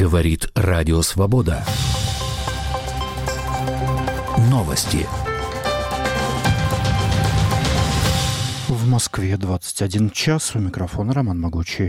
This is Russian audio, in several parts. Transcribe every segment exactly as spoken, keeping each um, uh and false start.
Говорит Радио Свобода. Новости. В Москве двадцать один час. У микрофона Роман Могучий.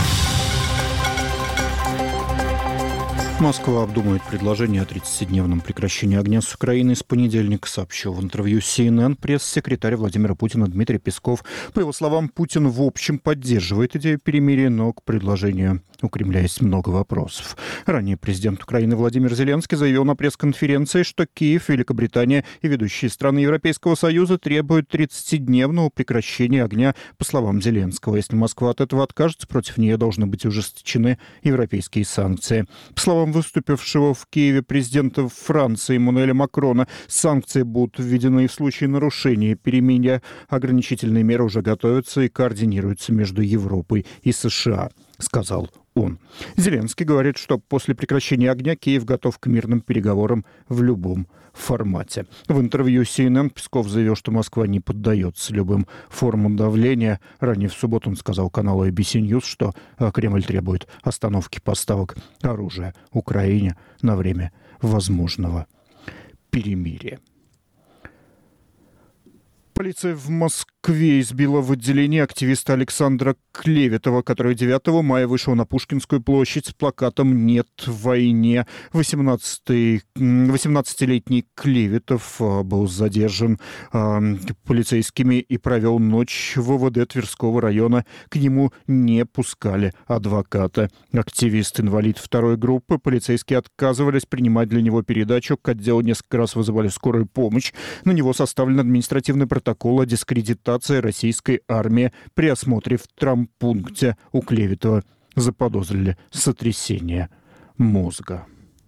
Москва обдумывает предложение о тридцатидневном прекращении огня с Украиной с понедельника, сообщил в интервью си эн эн пресс-секретарь Владимира Путина Дмитрий Песков. По его словам, Путин в общем поддерживает идею перемирия, но к предложению у Кремля есть много вопросов. Ранее президент Украины Владимир Зеленский заявил на пресс-конференции, что Киев, Великобритания и ведущие страны Европейского Союза требуют тридцатидневного прекращения огня, по словам Зеленского. Если Москва от этого откажется, против нее должны быть ужесточены европейские санкции. По словам выступившего в Киеве президента Франции Эммануэля Макрона, санкции будут введены в случае нарушения перемирия. Ограничительные меры уже готовятся и координируются между Европой и США, сказал он. Зеленский говорит, что после прекращения огня Киев готов к мирным переговорам в любом формате. В интервью си эн эн Песков заявил, что Москва не поддается любым формам давления. Ранее в субботу он сказал каналу эй би си News, что Кремль требует остановки поставок оружия Украине на время возможного перемирия. Полиция в Москве избила в отделении активиста Александра Клеветова, который девятого мая вышел на Пушкинскую площадь с плакатом «Нет войне». восемнадцатилетний Клеветов был задержан э, полицейскими и провел ночь в о вэ дэ Тверского района. К нему не пускали адвоката. Активист-инвалид второй группы. Полицейские отказывались принимать для него передачу. К отделу несколько раз вызывали скорую помощь. На него составлен административный протокол о дискредитации российской армии. При осмотре в травмпункте у Клеветова заподозрили сотрясение мозга.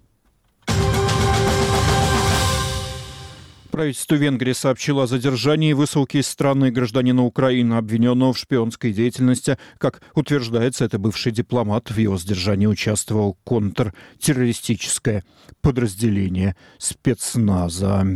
Правительство Венгрии сообщило о задержании и высылке из страны гражданина Украины, обвиненного в шпионской деятельности. Как утверждается, это бывший дипломат. В его задержании участвовал контртеррористическое подразделение спецназа.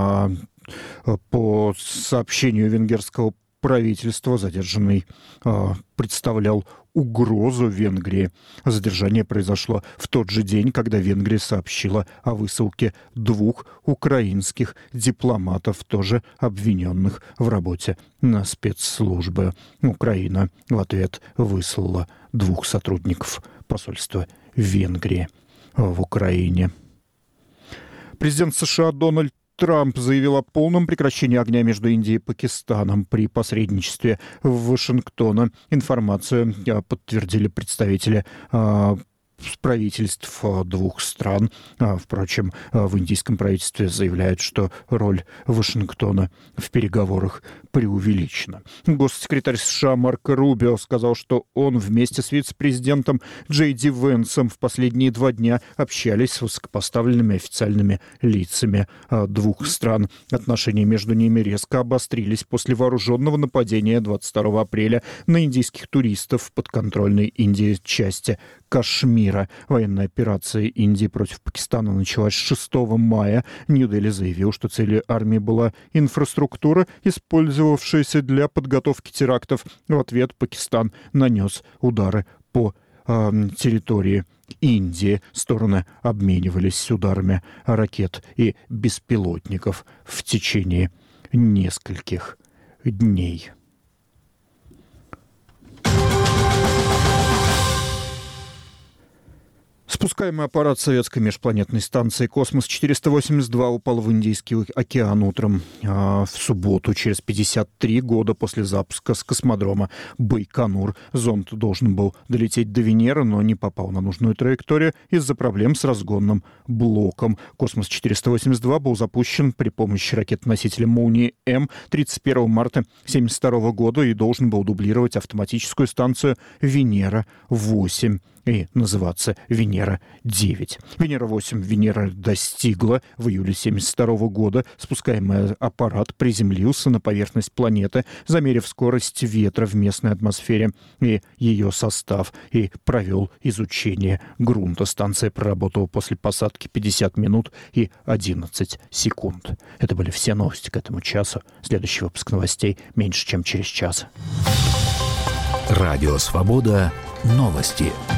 По сообщению венгерского правительства, задержанный э, представлял угрозу Венгрии. Задержание произошло в тот же день, когда Венгрия сообщила о высылке двух украинских дипломатов, тоже обвиненных в работе на спецслужбы. Украина в ответ выслала двух сотрудников посольства Венгрии в Украине. Президент США Дональд Трамп заявил о полном прекращении огня между Индией и Пакистаном при посредничестве Вашингтона. Информацию подтвердили представители правительств двух стран. Впрочем, в индийском правительстве заявляют, что роль Вашингтона в переговорах преувеличена. Госсекретарь США Марко Рубио сказал, что он вместе с вице-президентом Джей Ди Венсом в последние два дня общались с высокопоставленными официальными лицами двух стран. Отношения между ними резко обострились после вооруженного нападения двадцать второго апреля на индийских туристов в подконтрольной Индии части Кашмира. Военная операция Индии против Пакистана началась шестого мая. Нью-Дели заявил, что целью армии была инфраструктура, использовавшаяся для подготовки терактов. В ответ Пакистан нанес удары по э, территории Индии. Стороны обменивались ударами ракет и беспилотников в течение нескольких дней. Спускаемый аппарат советской межпланетной станции «Космос четыреста восемьдесят два» упал в Индийский океан утром а, в субботу, через пятьдесят три года после запуска с космодрома Байконур. Зонд должен был долететь до Венеры, но не попал на нужную траекторию из-за проблем с разгонным блоком. «Космос четыреста восемьдесят два» был запущен при помощи ракет-носителя «Молнии-М» тридцать первого марта тысяча девятьсот семьдесят второго года и должен был дублировать автоматическую станцию «Венера-восемь» и называться «Венера-девять». «Венера-восемь» Венера достигла в июле тысяча девятьсот семьдесят второго года. Спускаемый аппарат приземлился на поверхность планеты, замерив скорость ветра в местной атмосфере и ее состав, и провел изучение грунта. Станция проработала после посадки пятьдесят минут и одиннадцать секунд. Это были все новости к этому часу. Следующий выпуск новостей меньше, чем через час. Радио «Свобода». Новости.